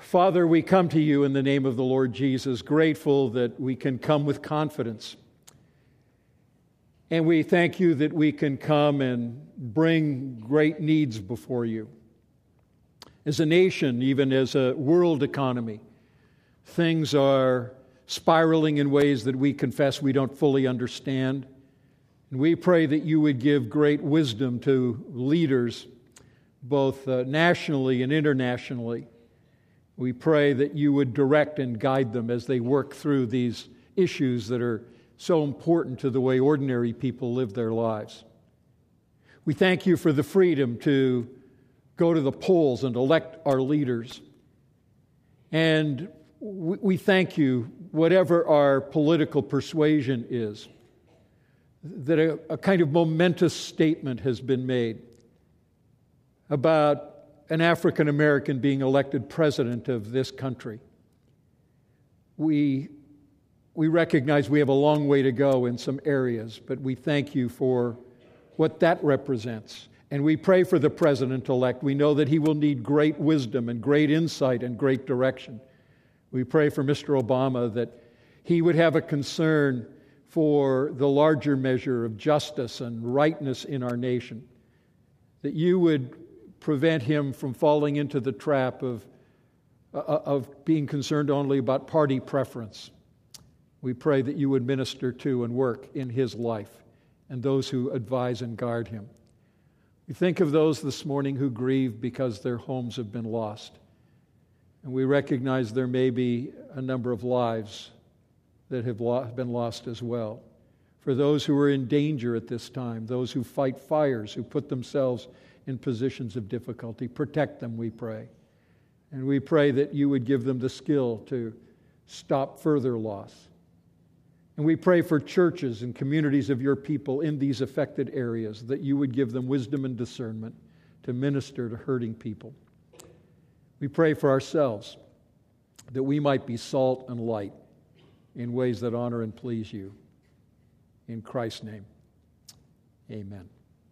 Father, we come to you in the name of the Lord Jesus, grateful that we can come with confidence. And we thank you that we can come and bring great needs before you. As a nation, even as a world economy, things are spiraling in ways that we confess we don't fully understand. And we pray that you would give great wisdom to leaders, both nationally and internationally. We pray that you would direct and guide them as they work through these issues that are so important to the way ordinary people live their lives. We thank you for the freedom to go to the polls and elect our leaders. And we thank you, whatever our political persuasion is, that a kind of momentous statement has been made about an African American being elected president of this country. We recognize we have a long way to go in some areas, but we thank you for what that represents. And we pray for the president-elect. We know that he will need great wisdom and great insight and great direction. We pray for Mr. Obama that he would have a concern for the larger measure of justice and rightness in our nation, that you would prevent him from falling into the trap of being concerned only about party preference. We pray that you would minister to and work in his life and those who advise and guard him. We think of those this morning who grieve because their homes have been lost. And we recognize there may be a number of lives that have been lost as well. For those who are in danger at this time, those who fight fires, who put themselves in positions of difficulty, protect them, we pray. And we pray that you would give them the skill to stop further loss. And we pray for churches and communities of your people in these affected areas, that you would give them wisdom and discernment to minister to hurting people. We pray for ourselves, that we might be salt and light in ways that honor and please you. In Christ's name, amen.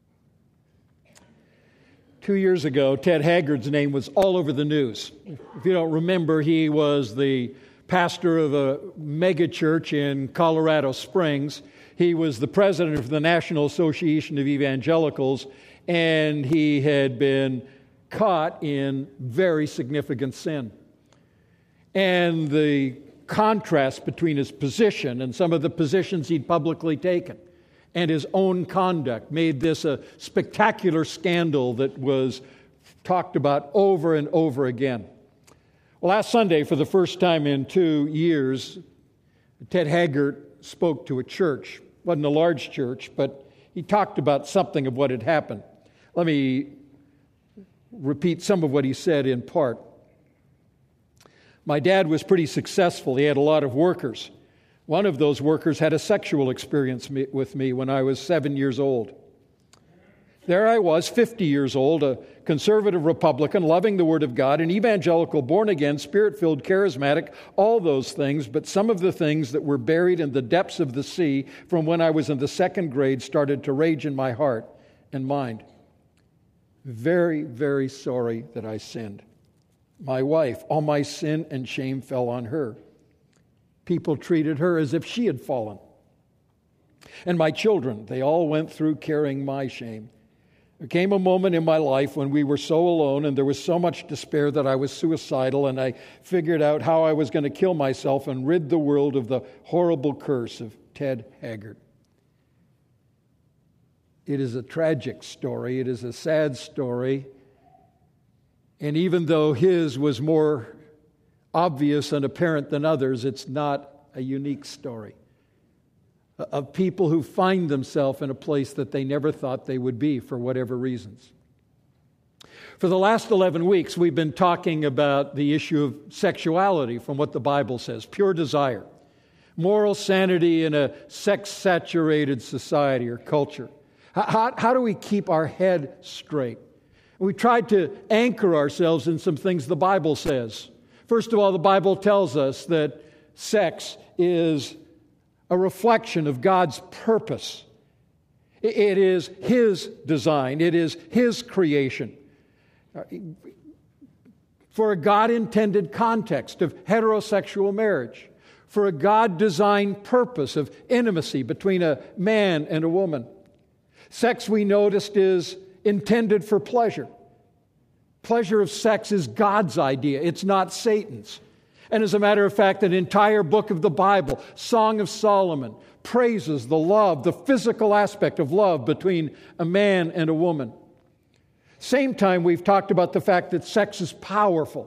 2 years ago, Ted Haggard's name was all over the news. If you don't remember, he was the pastor of a mega church in Colorado Springs. He was the president of the National Association of Evangelicals, and he had been caught in very significant sin. And the contrast between his position and some of the positions he'd publicly taken and his own conduct made this a spectacular scandal that was talked about over and over again. Well, last Sunday, for the first time in 2 years, Ted Haggard spoke to a church. It wasn't a large church, but he talked about something of what had happened. Let me repeat some of what he said in part. My dad was pretty successful. He had a lot of workers. One of those workers had a sexual experience with me when I was 7 years old. There I was, 50 years old, a conservative Republican, loving the Word of God, an evangelical, born-again, Spirit-filled, charismatic, all those things, but some of the things that were buried in the depths of the sea from when I was in the second grade started to rage in my heart and mind. Very, very sorry that I sinned. My wife, all my sin and shame fell on her. People treated her as if she had fallen. And my children, they all went through carrying my shame. There came a moment in my life when we were so alone and there was so much despair that I was suicidal, and I figured out how I was going to kill myself and rid the world of the horrible curse of Ted Haggard. It is a tragic story. It is a sad story. And even though his was more obvious and apparent than others, it's not a unique story of people who find themselves in a place that they never thought they would be for whatever reasons. For the last 11 weeks, we've been talking about the issue of sexuality from what the Bible says, pure desire, moral sanity in a sex-saturated society or culture. How do we keep our head straight? We tried to anchor ourselves in some things the Bible says. First of all, the Bible tells us that sex is a reflection of God's purpose. It is His design. It is His creation. for a God-intended context of heterosexual marriage, for a God-designed purpose of intimacy between a man and a woman. Sex, we noticed, is intended for pleasure. Pleasure of sex is God's idea. It's not Satan's. And as a matter of fact, an entire book of the Bible, Song of Solomon, praises the love, the physical aspect of love between a man and a woman. Same time, we've talked about the fact that sex is powerful.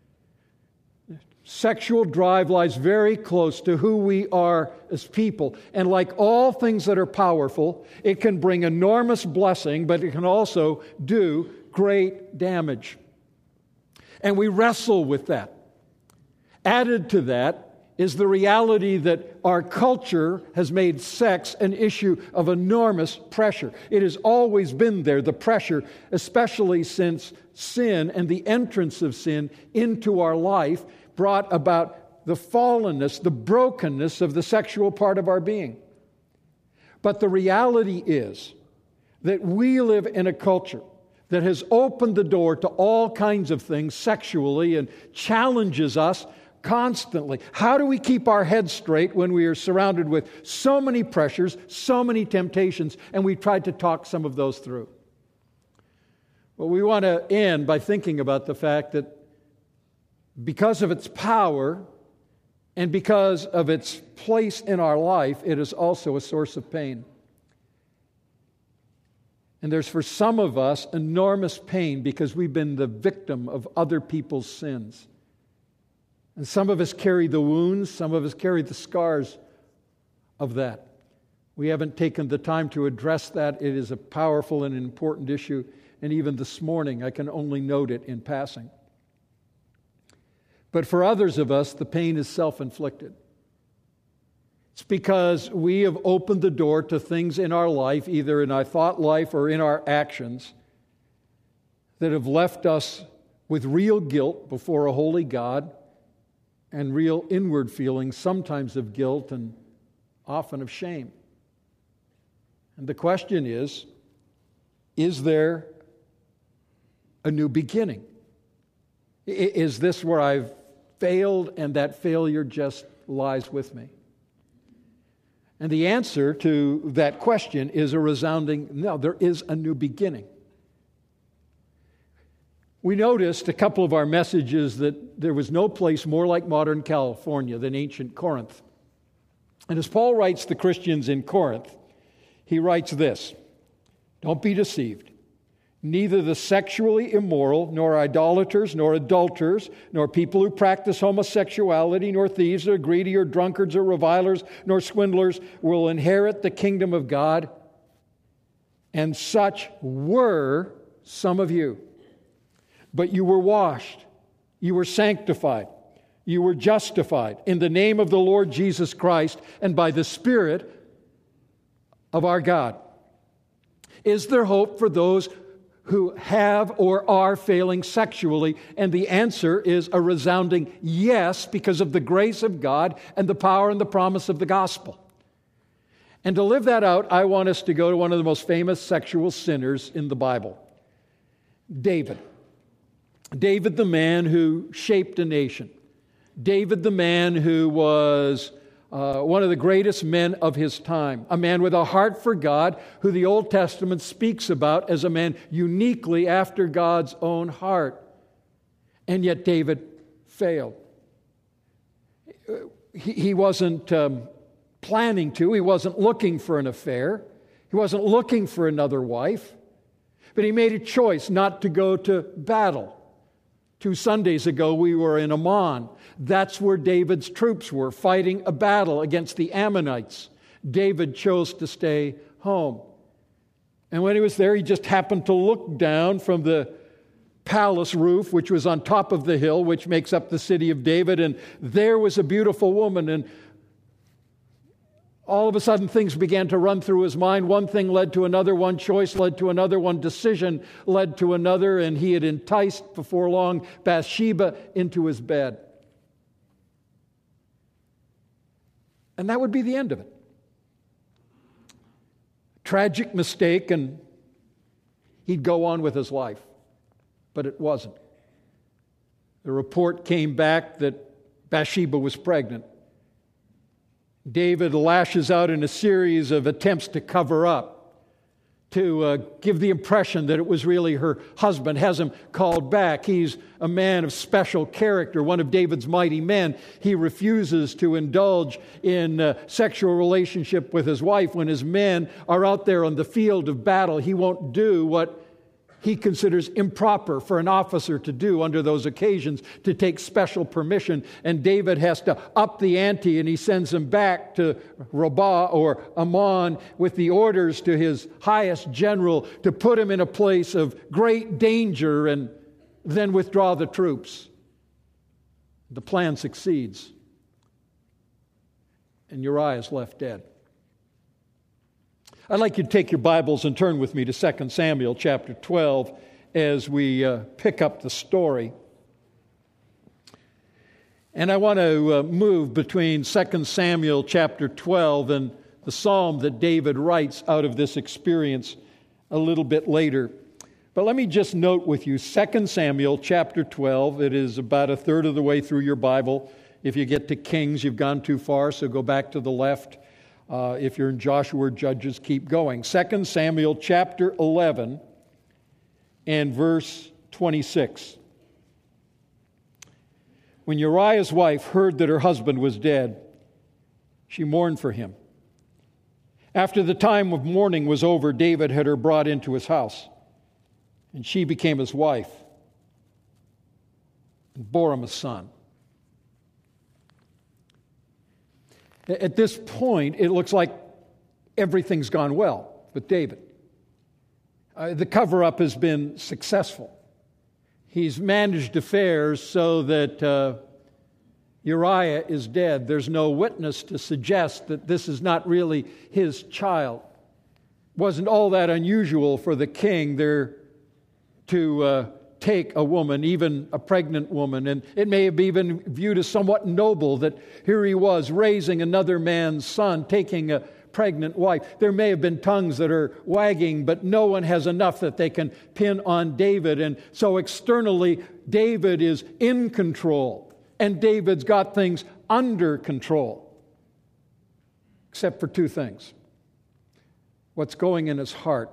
Sexual drive lies very close to who we are as people. And like all things that are powerful, it can bring enormous blessing, but it can also do great damage. And we wrestle with that. Added to that is the reality that our culture has made sex an issue of enormous pressure. It has always been there, the pressure, especially since sin and the entrance of sin into our life brought about the fallenness, the brokenness of the sexual part of our being. But the reality is that we live in a culture that has opened the door to all kinds of things sexually and challenges us constantly. How do we keep our heads straight when we are surrounded with so many pressures, so many temptations, and we tried to talk some of those through? Well, we want to end by thinking about the fact that because of its power and because of its place in our life, it is also a source of pain. And there's for some of us enormous pain because we've been the victim of other people's sins. And some of us carry the wounds, some of us carry the scars of that. We haven't taken the time to address that. It is a powerful and important issue. And even this morning, I can only note it in passing. But for others of us, the pain is self-inflicted. It's because we have opened the door to things in our life, either in our thought life or in our actions, that have left us with real guilt before a holy God and real inward feelings, sometimes of guilt and often of shame. And the question is there a new beginning? Is this where I've failed and that failure just lies with me? And the answer to that question is a resounding no, there is a new beginning. We noticed a couple of our messages that there was no place more like modern California than ancient Corinth. And as Paul writes the Christians in Corinth, he writes this: "Don't be deceived. Neither the sexually immoral, nor idolaters, nor adulterers, nor people who practice homosexuality, nor thieves, or greedy, or drunkards, or revilers, nor swindlers will inherit the kingdom of God. And such were some of you. But you were washed, you were sanctified, you were justified in the name of the Lord Jesus Christ and by the Spirit of our God." Is there hope for those who have or are failing sexually? And the answer is a resounding yes, because of the grace of God and the power and the promise of the gospel. And to live that out, I want us to go to one of the most famous sexual sinners in the Bible, David. David, the man who shaped a nation. David, the man who was one of the greatest men of his time. A man with a heart for God, who the Old Testament speaks about as a man uniquely after God's own heart. And yet David failed. He wasn't planning to. He wasn't looking for an affair. He wasn't looking for another wife. But he made a choice not to go to battle. 2 Sundays ago, we were in Ammon. That's where David's troops were, fighting a battle against the Ammonites. David chose to stay home. And when he was there, he just happened to look down from the palace roof, which was on top of the hill, which makes up the city of David, and there was a beautiful woman. And all of a sudden, things began to run through his mind. One thing led to another, one choice led to another, one decision led to another, and he had enticed, before long, Bathsheba into his bed. And that would be the end of it. Tragic mistake, and he'd go on with his life. But it wasn't. The report came back that Bathsheba was pregnant. David lashes out in a series of attempts to cover up, to give the impression that it was really her husband, has him called back. He's a man of special character, one of David's mighty men. He refuses to indulge in sexual relationship with his wife. When his men are out there on the field of battle, he won't do what he considers improper for an officer to do under those occasions, to take special permission. And David has to up the ante, and he sends him back to Rabbah or Ammon with the orders to his highest general to put him in a place of great danger and then withdraw the troops. The plan succeeds, and Uriah is left dead. I'd like you to take your Bibles and turn with me to 2 Samuel chapter 12 as we pick up the story. And I want to move between 2 Samuel chapter 12 and the psalm that David writes out of this experience a little bit later. But let me just note with you, 2 Samuel chapter 12, it is about a third of the way through your Bible. If you get to Kings, you've gone too far, so go back to the left. If you're in Joshua or Judges, keep going. 2 Samuel chapter 11 and verse 26. When Uriah's wife heard that her husband was dead, she mourned for him. After the time of mourning was over, David had her brought into his house, and she became his wife and bore him a son. At this point, it looks like everything's gone well with David. The cover-up has been successful. He's managed affairs so that Uriah is dead. There's no witness to suggest that this is not really his child. It wasn't all that unusual for the king there to take a woman, even a pregnant woman, and it may have been viewed as somewhat noble that here he was raising another man's son, taking a pregnant wife. There may have been tongues that are wagging, but no one has enough that they can pin on David. And so externally, David is in control, and David's got things under control, except for two things: what's going in his heart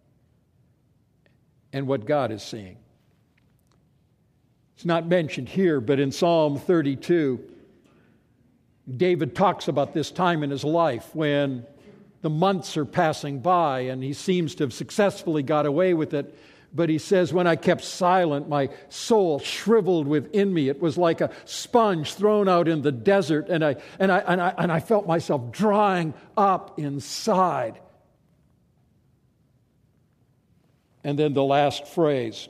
and what God is seeing. It's not mentioned here, but in Psalm 32, David talks about this time in his life when the months are passing by and he seems to have successfully got away with it. But he says, when I kept silent, my soul shriveled within me. It was like a sponge thrown out in the desert, and I felt myself drying up inside. And then the last phrase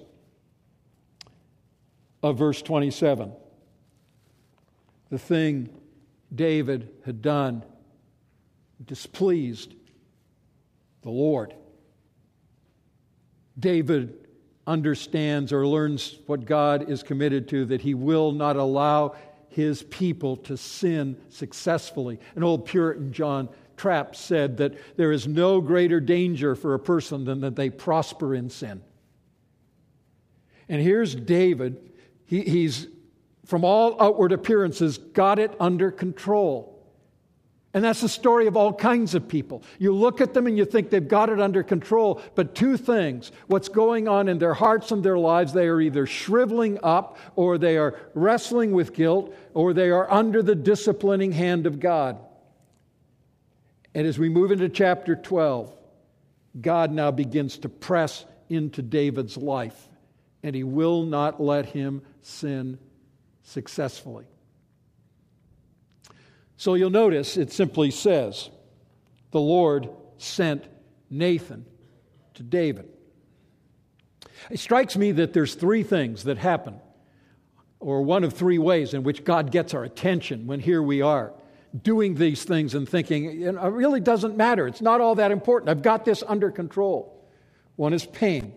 of verse 27. The thing David had done displeased the Lord. David understands or learns what God is committed to, that he will not allow his people to sin successfully. An old Puritan, John Trapp, said that there is no greater danger for a person than that they prosper in sin. And here's David. He's, from all outward appearances, got it under control. And that's the story of all kinds of people. You look at them and you think they've got it under control, but two things: what's going on in their hearts and their lives, they are either shriveling up, or they are wrestling with guilt, or they are under the disciplining hand of God. And as we move into chapter 12, God now begins to press into David's life, and he will not let him sin successfully. So you'll notice it simply says, the Lord sent Nathan to David. It strikes me that there's three things that happen, or one of three ways in which God gets our attention when here we are doing these things and thinking, it really doesn't matter. It's not all that important. I've got this under control. One is pain.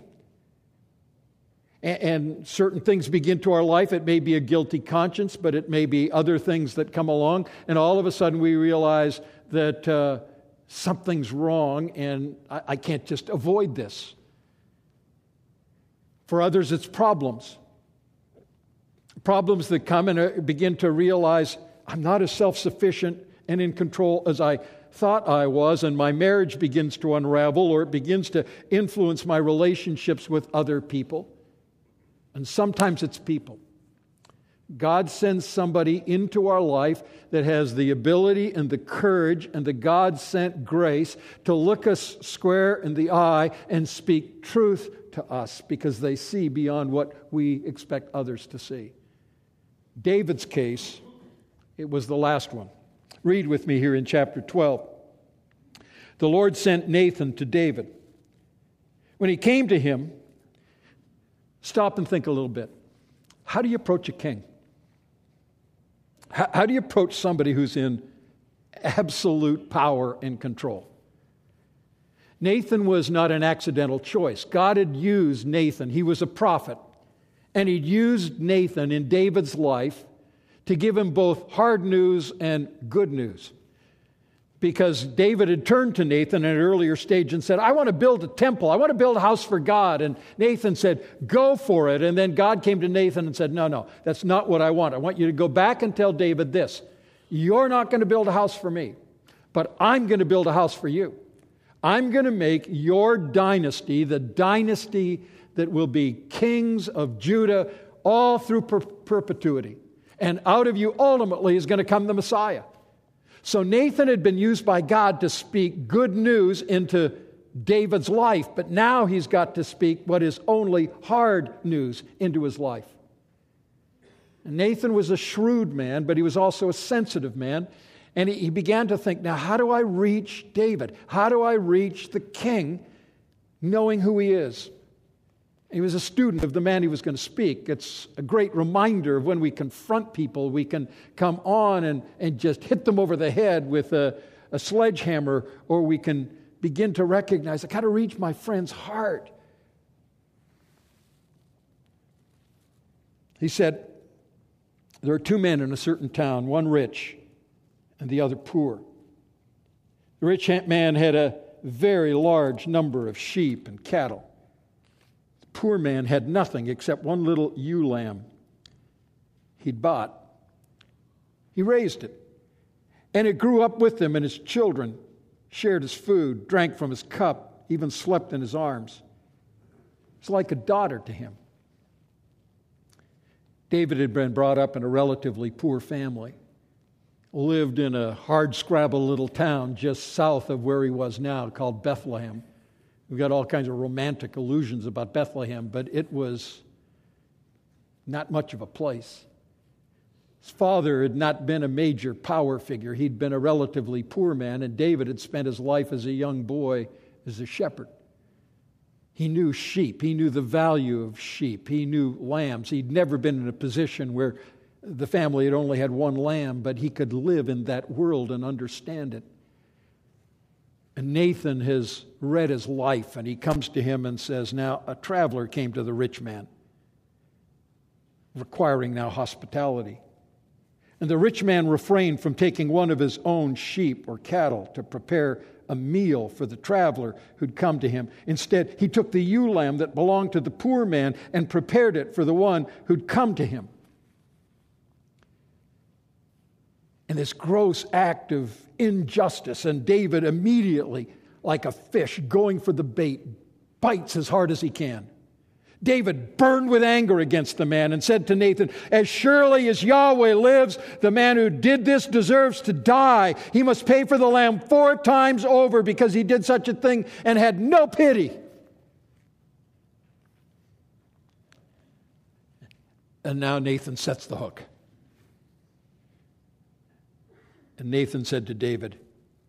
And certain things begin to our life. It may be a guilty conscience, but it may be other things that come along. And all of a sudden we realize that something's wrong and I can't just avoid this. For others, it's problems. Problems that come and begin to realize I'm not as self-sufficient and in control as I thought I was, and my marriage begins to unravel, or it begins to influence my relationships with other people. And sometimes it's people. God sends somebody into our life that has the ability and the courage and the God-sent grace to look us square in the eye and speak truth to us because they see beyond what we expect others to see. David's case, it was the last one. Read with me here in chapter 12. The Lord sent Nathan to David. When he came to him, stop and think a little bit. How do you approach a king? How do you approach somebody who's in absolute power and control? Nathan was not an accidental choice. God had used Nathan. He was a prophet. And he'd used Nathan in David's life to give him both hard news and good news. Because David had turned to Nathan at an earlier stage and said, I want to build a temple. I want to build a house for God. And Nathan said, go for it. And then God came to Nathan and said, no, that's not what I want. I want you to go back and tell David this. You're not going to build a house for me, but I'm going to build a house for you. I'm going to make your dynasty the dynasty that will be kings of Judah all through perpetuity. And out of you ultimately is going to come the Messiah. So Nathan had been used by God to speak good news into David's life, but now he's got to speak what is only hard news into his life. And Nathan was a shrewd man, but he was also a sensitive man. And he began to think, now how do I reach David? How do I reach the king knowing who he is? He was a student of the man he was going to speak. It's a great reminder of when we confront people, we can come on and just hit them over the head with a sledgehammer, or we can begin to recognize, I've got to reach my friend's heart. He said, there are two men in a certain town, one rich and the other poor. The rich man had a very large number of sheep and cattle. Poor man had nothing except one little ewe lamb he'd bought. He raised it, and it grew up with him, and his children shared his food, drank from his cup, even slept in his arms. It's like a daughter to him. David had been brought up in a relatively poor family, lived in a hard-scrabble little town just south of where he was now called Bethlehem. We've got all kinds of romantic illusions about Bethlehem, but it was not much of a place. His father had not been a major power figure. He'd been a relatively poor man, and David had spent his life as a young boy as a shepherd. He knew sheep. He knew the value of sheep. He knew lambs. He'd never been in a position where the family had only had one lamb, but he could live in that world and understand it. And Nathan has read his life, and he comes to him and says, now, a traveler came to the rich man, requiring now hospitality. And the rich man refrained from taking one of his own sheep or cattle to prepare a meal for the traveler who'd come to him. Instead, he took the ewe lamb that belonged to the poor man and prepared it for the one who'd come to him. And this gross act of injustice, and David immediately, like a fish going for the bait, bites as hard as he can. David burned with anger against the man and said to Nathan, as surely as Yahweh lives, the man who did this deserves to die. He must pay for the lamb 4 times over because he did such a thing and had no pity. And now Nathan sets the hook. And Nathan said to David,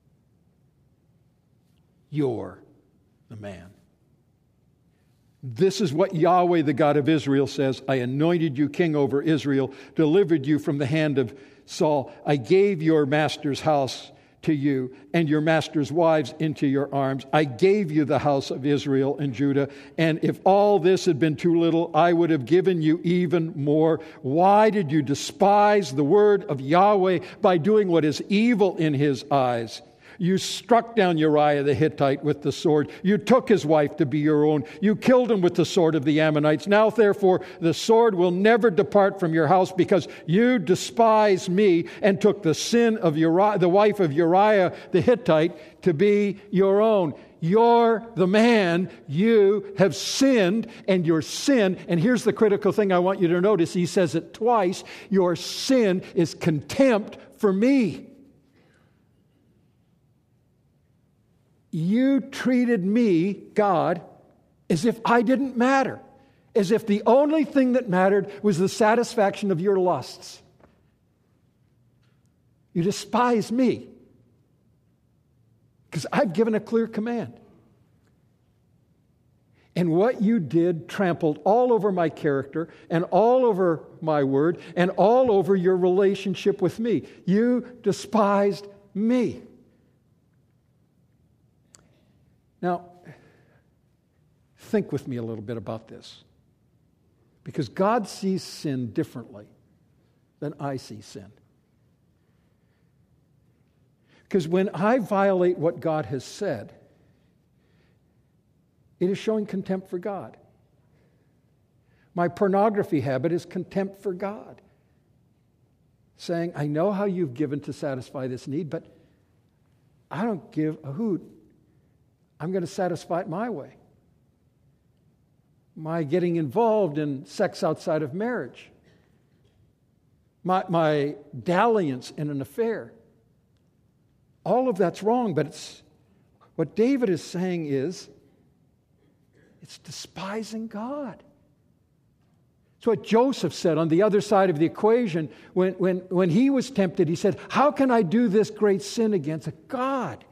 you're the man. This is what Yahweh, the God of Israel, says. I anointed you king over Israel, delivered you from the hand of Saul. I gave your master's house to you and your master's wives into your arms. I gave you the house of Israel and Judah. And if all this had been too little, I would have given you even more. Why did you despise the word of Yahweh by doing what is evil in his eyes? You struck down Uriah the Hittite with the sword. You took his wife to be your own. You killed him with the sword of the Ammonites. Now, therefore, the sword will never depart from your house because you despised me and took the sin of Uriah, the wife of Uriah the Hittite, to be your own. You're the man. You have sinned, and your sin, and here's the critical thing I want you to notice. He says it twice. Your sin is contempt for me. You treated me, God, as if I didn't matter, as if the only thing that mattered was the satisfaction of your lusts. You despise me because I've given a clear command. And what you did trampled all over my character and all over my word and all over your relationship with me. You despised me. Now, think with me a little bit about this. Because God sees sin differently than I see sin. Because when I violate what God has said, it is showing contempt for God. My pornography habit is contempt for God. Saying, I know how you've given to satisfy this need, but I don't give a hoot. I'm going to satisfy it my way. My getting involved in sex outside of marriage. My dalliance in an affair. All of that's wrong, but what David is saying is, it's despising God. It's what Joseph said on the other side of the equation. When he was tempted, he said, how can I do this great sin against God?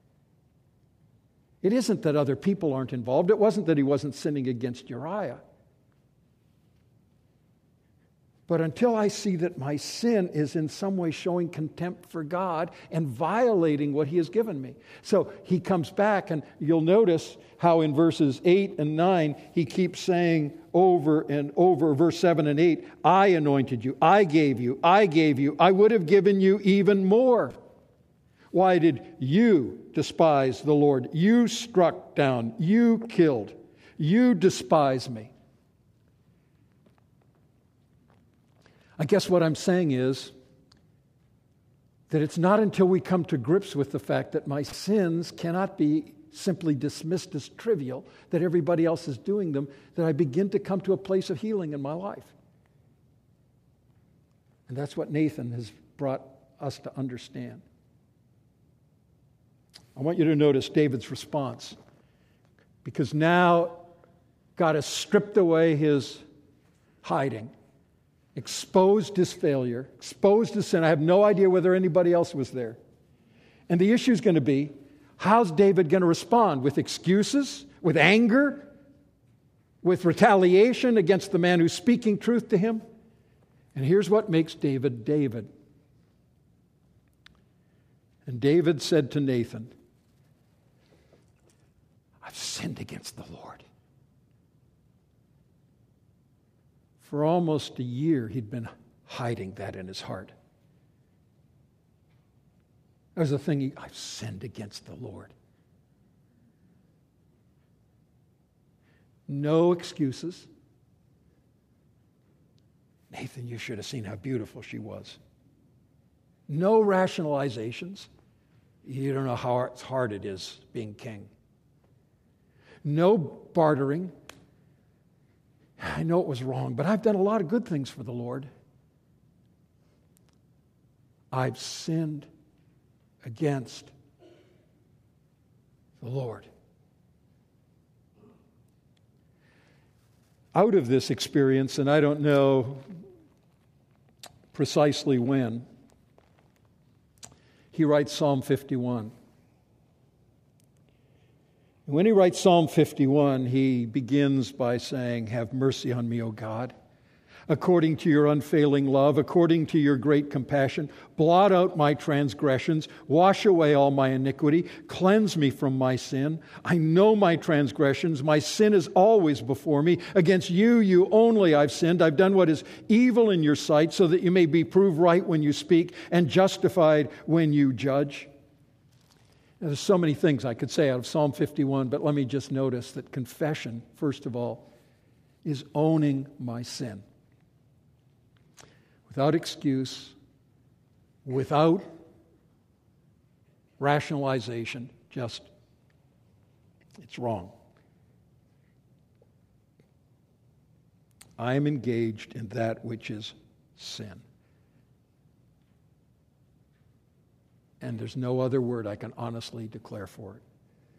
It isn't that other people aren't involved. It wasn't that he wasn't sinning against Uriah. But until I see that my sin is in some way showing contempt for God and violating what he has given me. So he comes back, and you'll notice how in verses 8 and 9, he keeps saying over and over, verse 7 and 8, I anointed you, I gave you, I would have given you even more. Why did you despise the Lord? You struck down, you killed, you despise me. I guess what I'm saying is that it's not until we come to grips with the fact that my sins cannot be simply dismissed as trivial, that everybody else is doing them, that I begin to come to a place of healing in my life. And that's what Nathan has brought us to understand. I want you to notice David's response, because now God has stripped away his hiding, exposed his failure, exposed his sin. I have no idea whether anybody else was there. And the issue is going to be, how's David going to respond? With excuses? With anger? With retaliation against the man who's speaking truth to him? And here's what makes David David. And David said to Nathan, I've sinned against the Lord. For almost a year, he'd been hiding that in his heart. That was the thing, I've sinned against the Lord. No excuses. Nathan, you should have seen how beautiful she was. No rationalizations. You don't know how hard it is being king. No bartering. I know it was wrong, but I've done a lot of good things for the Lord. I've sinned against the Lord. Out of this experience, and I don't know precisely when, he writes Psalm 51. And when he writes Psalm 51, he begins by saying, have mercy on me, O God, according to your unfailing love, according to your great compassion. Blot out my transgressions, wash away all my iniquity, cleanse me from my sin. I know my transgressions, my sin is always before me. Against you, you only I've sinned. I've done what is evil in your sight, so that you may be proved right when you speak and justified when you judge. Now, there's so many things I could say out of Psalm 51, but let me just notice that confession, first of all, is owning my sin. Without excuse, without rationalization, just, it's wrong. I am engaged in that which is sin. And there's no other word I can honestly declare for it.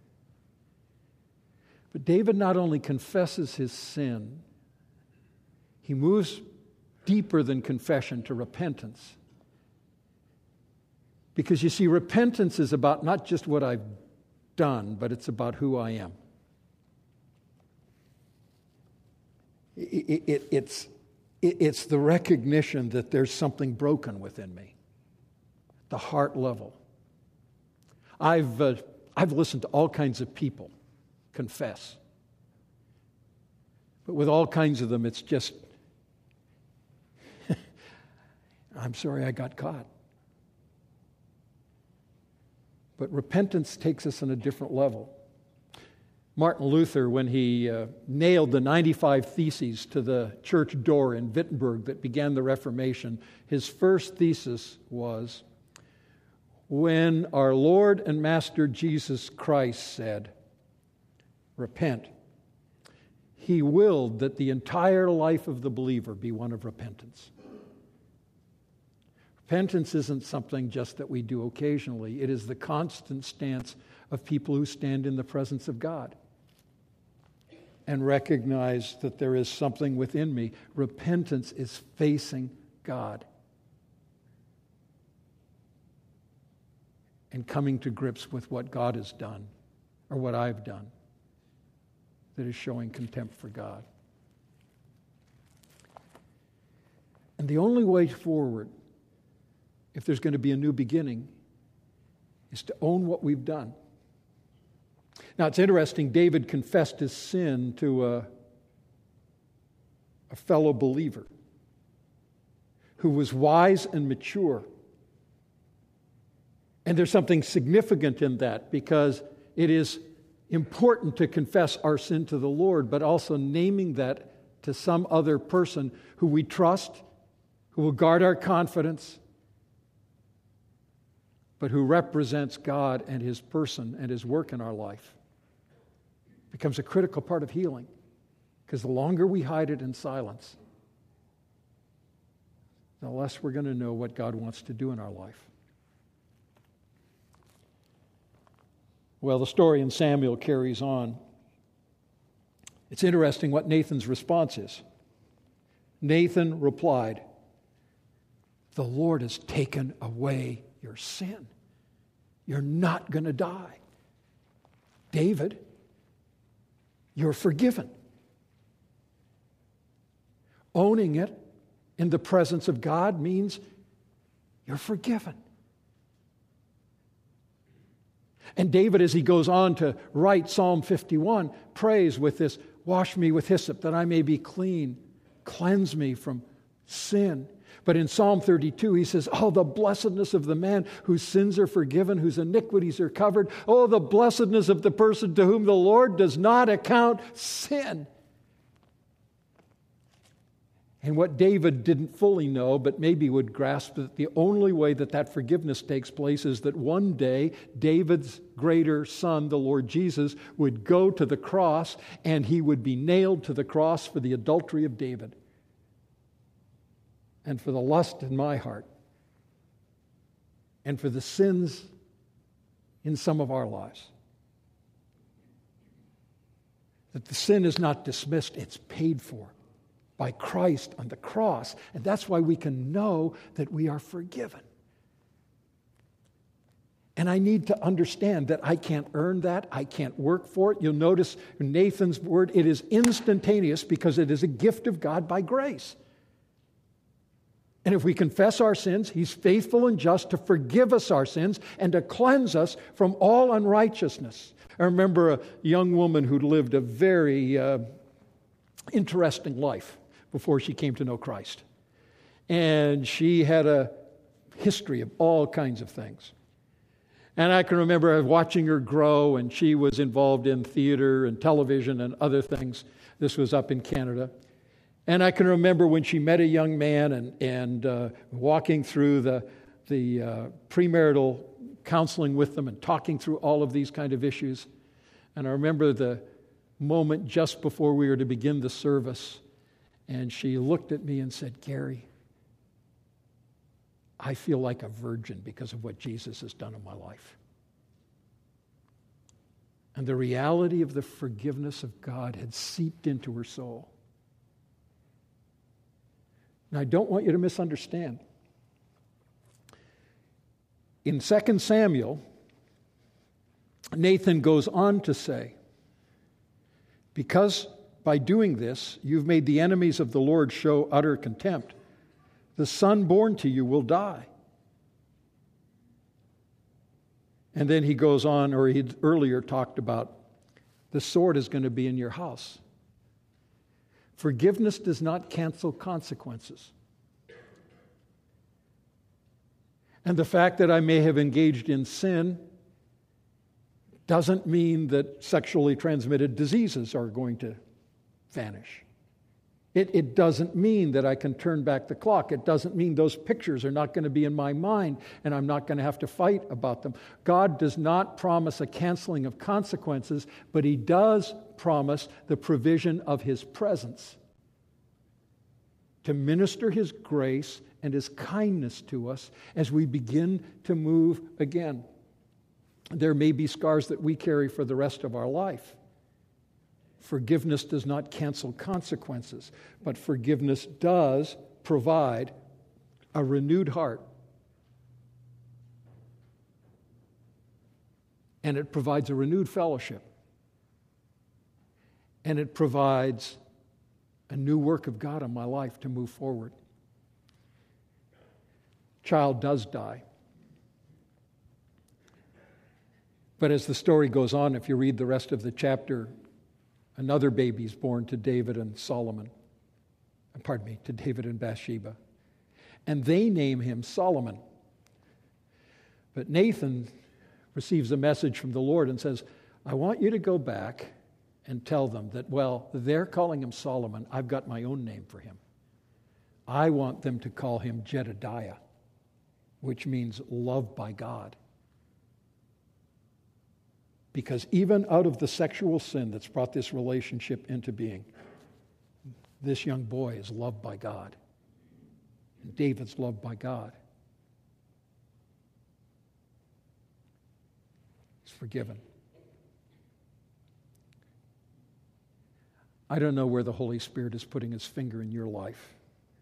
But David not only confesses his sin, he moves deeper than confession to repentance. Because you see, repentance is about not just what I've done, but it's about who I am. It's the recognition that there's something broken within me, the heart level. I've listened to all kinds of people confess, but with all kinds of them, it's just, I'm sorry I got caught. But repentance takes us on a different level. Martin Luther, when he nailed the 95 Theses to the church door in Wittenberg that began the Reformation, his first thesis was, when our Lord and Master Jesus Christ said, repent, he willed that the entire life of the believer be one of repentance. Repentance isn't something just that we do occasionally. It is the constant stance of people who stand in the presence of God and recognize that there is something within me. Repentance is facing God and coming to grips with what God has done or what I've done that is showing contempt for God. And the only way forward, if there's going to be a new beginning, is to own what we've done. Now, it's interesting, David confessed his sin to a fellow believer who was wise and mature. And there's something significant in that, because it is important to confess our sin to the Lord, but also naming that to some other person who we trust, who will guard our confidence, but who represents God and His person and His work in our life. It becomes a critical part of healing, because the longer we hide it in silence, the less we're going to know what God wants to do in our life. Well, the story in Samuel carries on. It's interesting what Nathan's response is. Nathan replied, "The Lord has taken away your sin. You're not going to die. David, you're forgiven." Owning it in the presence of God means you're forgiven. And David, as he goes on to write Psalm 51, prays with this, "Wash me with hyssop that I may be clean. Cleanse me from sin." But in Psalm 32, he says, "Oh, the blessedness of the man whose sins are forgiven, whose iniquities are covered. Oh, the blessedness of the person to whom the Lord does not account sin." And what David didn't fully know, but maybe would grasp, that the only way that that forgiveness takes place is that one day David's greater son, the Lord Jesus, would go to the cross and he would be nailed to the cross for the adultery of David and for the lust in my heart and for the sins in some of our lives. That the sin is not dismissed, it's paid for by Christ on the cross. And that's why we can know that we are forgiven. And I need to understand that I can't earn that. I can't work for it. You'll notice in Nathan's word, it is instantaneous because it is a gift of God by grace. And if we confess our sins, He's faithful and just to forgive us our sins and to cleanse us from all unrighteousness. I remember a young woman who lived a very interesting life before she came to know Christ. And she had a history of all kinds of things. And I can remember watching her grow, and she was involved in theater and television and other things. This was up in Canada. And I can remember when she met a young man and walking through the premarital counseling with them and talking through all of these kind of issues. And I remember the moment just before we were to begin the service, and she looked at me and said, "Gary, I feel like a virgin because of what Jesus has done in my life." And the reality of the forgiveness of God had seeped into her soul. Now, I don't want you to misunderstand. In 2 Samuel, Nathan goes on to say, "Because by doing this, you've made the enemies of the Lord show utter contempt. The son born to you will die." And then he goes on, or he earlier talked about, the sword is going to be in your house. Forgiveness does not cancel consequences. And the fact that I may have engaged in sin doesn't mean that sexually transmitted diseases are going to vanish. It doesn't mean that I can turn back the clock. It doesn't mean those pictures are not going to be in my mind and I'm not going to have to fight about them. God does not promise a canceling of consequences, but He does promise the provision of His presence to minister His grace and His kindness to us as we begin to move again. There may be scars that we carry for the rest of our life. Forgiveness does not cancel consequences, but forgiveness does provide a renewed heart. And it provides a renewed fellowship. And it provides a new work of God in my life to move forward. Child does die. But as the story goes on, if you read the rest of the chapter, another baby is born to David and to David and Bathsheba. And they name him Solomon. But Nathan receives a message from the Lord and says, "I want you to go back and tell them that, well, they're calling him Solomon. I've got my own name for him. I want them to call him Jedediah, which means loved by God. Because even out of the sexual sin that's brought this relationship into being, this young boy is loved by God. And David's loved by God. He's forgiven. I don't know where the Holy Spirit is putting His finger in your life.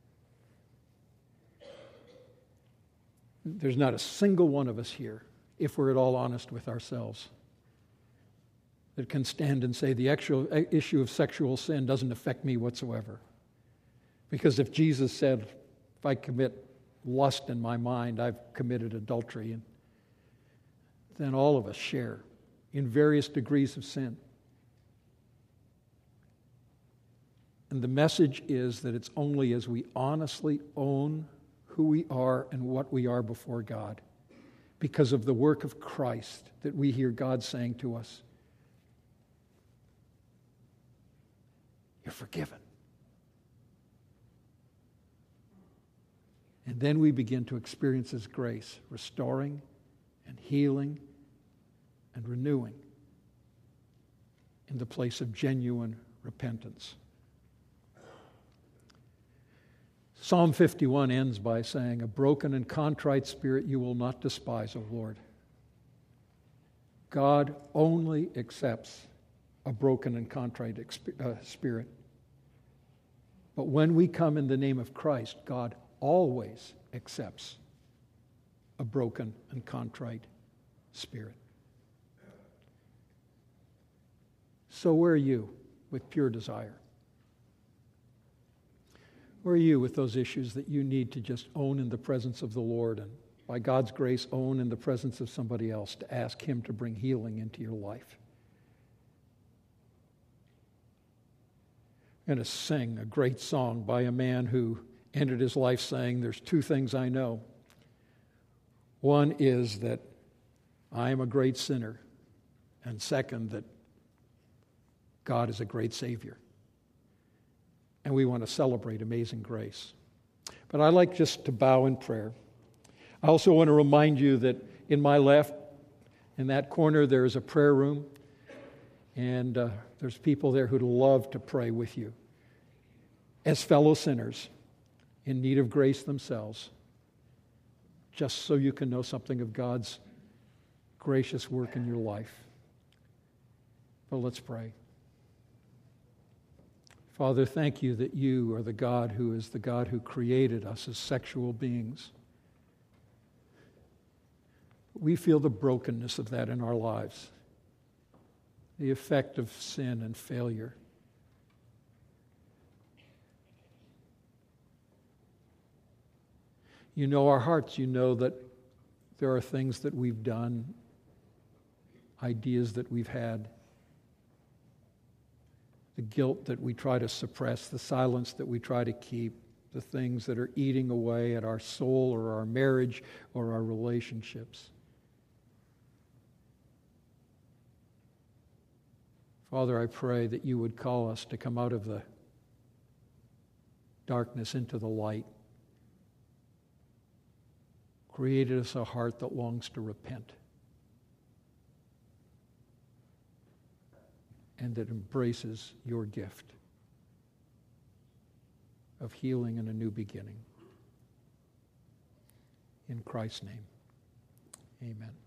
There's not a single one of us here, if we're at all honest with ourselves, that can stand and say the actual issue of sexual sin doesn't affect me whatsoever. Because if Jesus said, if I commit lust in my mind, I've committed adultery, and then all of us share in various degrees of sin. And the message is that it's only as we honestly own who we are and what we are before God, because of the work of Christ, that we hear God saying to us, "You're forgiven." And then we begin to experience His grace, restoring and healing and renewing in the place of genuine repentance. Psalm 51 ends by saying, "A broken and contrite spirit you will not despise, O Lord." God only accepts a broken and contrite spirit. But when we come in the name of Christ, God always accepts a broken and contrite spirit. So where are you with pure desire? Where are you with those issues that you need to just own in the presence of the Lord, and by God's grace own in the presence of somebody else, to ask Him to bring healing into your life? I'm going to sing a great song by a man who ended his life saying, "There's two things I know. One is that I am a great sinner. And second, that God is a great Savior. And we want to celebrate amazing grace. But I'd like just to bow in prayer. I also want to remind you that in my left, in that corner, there is a prayer room. And there's people there who'd love to pray with you as fellow sinners in need of grace themselves, just so you can know something of God's gracious work in your life. But let's pray. Father, thank you that you are the God who is the God who created us as sexual beings. We feel the brokenness of that in our lives, the effect of sin and failure. You know our hearts. You know that there are things that we've done, ideas that we've had, the guilt that we try to suppress, the silence that we try to keep, the things that are eating away at our soul or our marriage or our relationships. Father, I pray that you would call us to come out of the darkness into the light. Create us a heart that longs to repent and that embraces your gift of healing and a new beginning. In Christ's name, amen.